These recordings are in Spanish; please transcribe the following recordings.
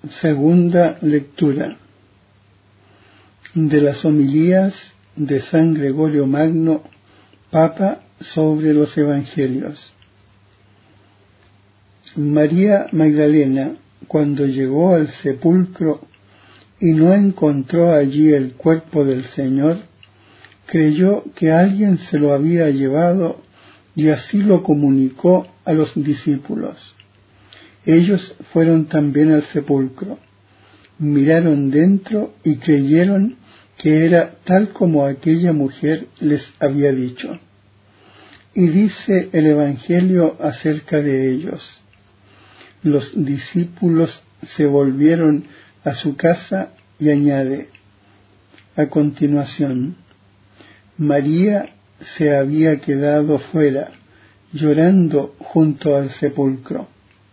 Segunda lectura de las homilías de San Gregorio Magno, Papa, sobre los Evangelios. María Magdalena, cuando llegó al sepulcro y no encontró allí el cuerpo del Señor, creyó que alguien se lo había llevado y así lo comunicó a los discípulos. Ellos fueron también al sepulcro, miraron dentro y creyeron que era tal como aquella mujer les había dicho. Y dice el Evangelio acerca de ellos: los discípulos se volvieron a su casa y añade a continuación: María se había quedado fuera, llorando junto al sepulcro.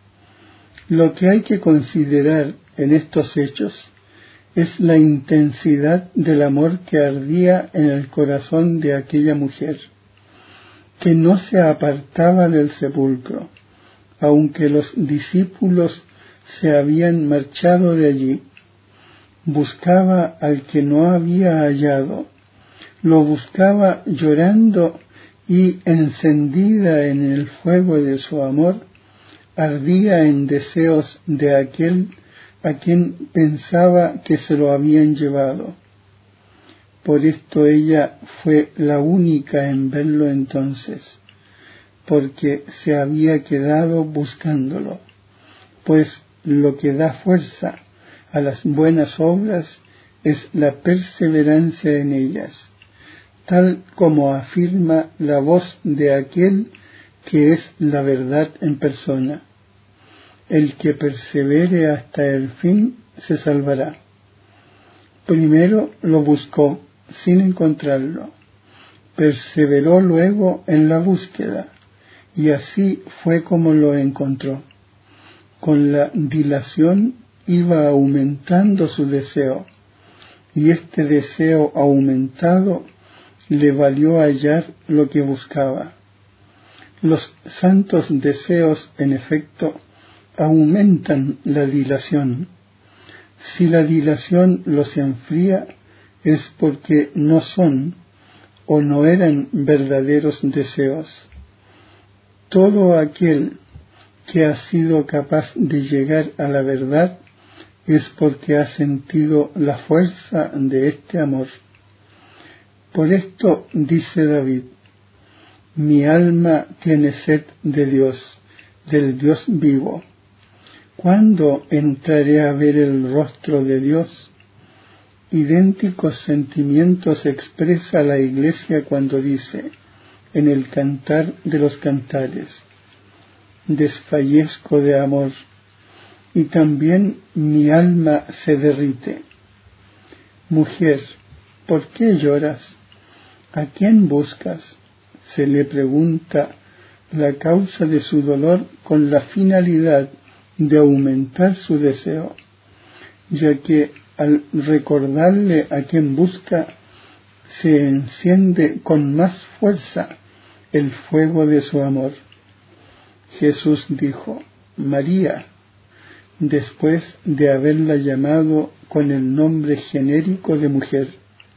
Lo que hay que considerar en estos hechos es la intensidad del amor que ardía en el corazón de aquella mujer, que no se apartaba del sepulcro, aunque los discípulos se habían marchado de allí. Buscaba al que no había hallado, lo buscaba llorando y, encendida en el fuego de su amor, ardía en deseos de aquel a quien pensaba que se lo habían llevado. Por esto ella fue la única en verlo entonces, porque se había quedado buscándolo, pues lo que da fuerza a las buenas obras es la perseverancia en ellas, tal como afirma la voz de aquel que es la verdad en persona. El que persevere hasta el fin se salvará. Primero lo buscó sin encontrarlo, perseveró luego en la búsqueda, y así fue como lo encontró. Con la dilación iba aumentando su deseo, y este deseo aumentado le valió hallar lo que buscaba. Los santos deseos, en efecto, aumentan la dilación. Si la dilación los enfría, es porque no son o no eran verdaderos deseos. Todo aquel que ha sido capaz de llegar a la verdad es porque ha sentido la fuerza de este amor. Por esto dice David: mi alma tiene sed de Dios, del Dios vivo. ¿Cuándo entraré a ver el rostro de Dios? Idénticos sentimientos expresa la Iglesia cuando dice, en el Cantar de los Cantares: desfallezco de amor, y también mi alma se derrite. Mujer, ¿por qué lloras? ¿A quién buscas? Se le pregunta la causa de su dolor con la finalidad de aumentar su deseo, ya que al recordarle a quien busca, se enciende con más fuerza el fuego de su amor. Jesús dijo: María, después de haberla llamado con el nombre genérico de mujer.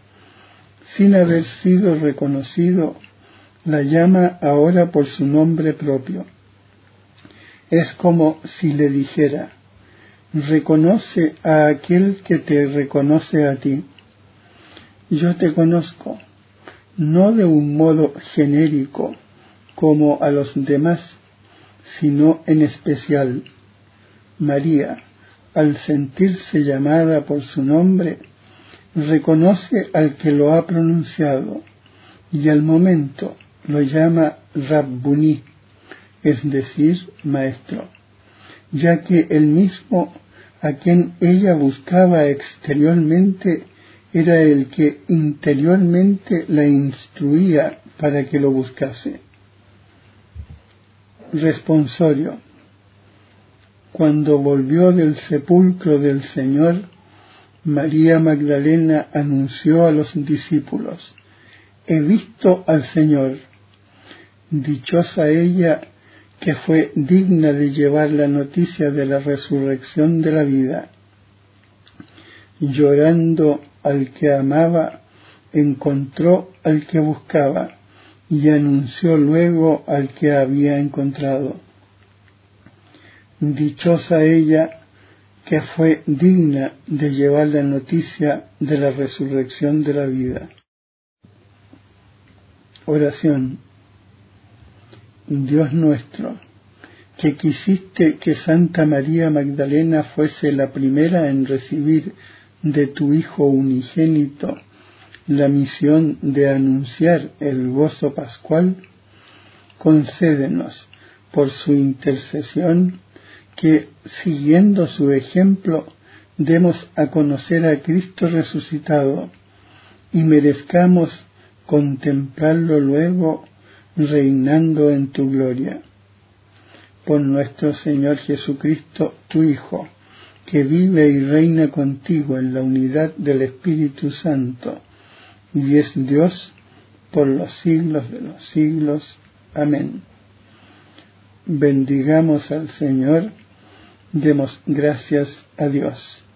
Sin haber sido reconocido, la llama ahora por su nombre propio. Es como si le dijera: reconoce a aquel que te reconoce a ti. Yo te conozco, no de un modo genérico como a los demás, sino en especial. María, al sentirse llamada por su nombre, reconoce al que lo ha pronunciado y al momento lo llama Rabbuni, es decir, maestro, ya que el mismo a quien ella buscaba exteriormente era el que interiormente la instruía para que lo buscase. Responsorio. Cuando volvió del sepulcro del Señor, María Magdalena anunció a los discípulos: he visto al Señor. Dichosa ella que fue digna de llevar la noticia de la resurrección de la vida. Llorando al que amaba, encontró al que buscaba y anunció luego al que había encontrado. Dichosa ella que fue digna de llevar la noticia de la resurrección de la vida. Oración. Dios nuestro, que quisiste que Santa María Magdalena fuese la primera en recibir de tu Hijo unigénito la misión de anunciar el gozo pascual, concédenos, por su intercesión, que, siguiendo su ejemplo, demos a conocer a Cristo resucitado y merezcamos contemplarlo luego reinando en tu gloria. Por nuestro Señor Jesucristo, tu Hijo, que vive y reina contigo en la unidad del Espíritu Santo, y es Dios por los siglos de los siglos. Amén. Bendigamos al Señor, demos gracias a Dios.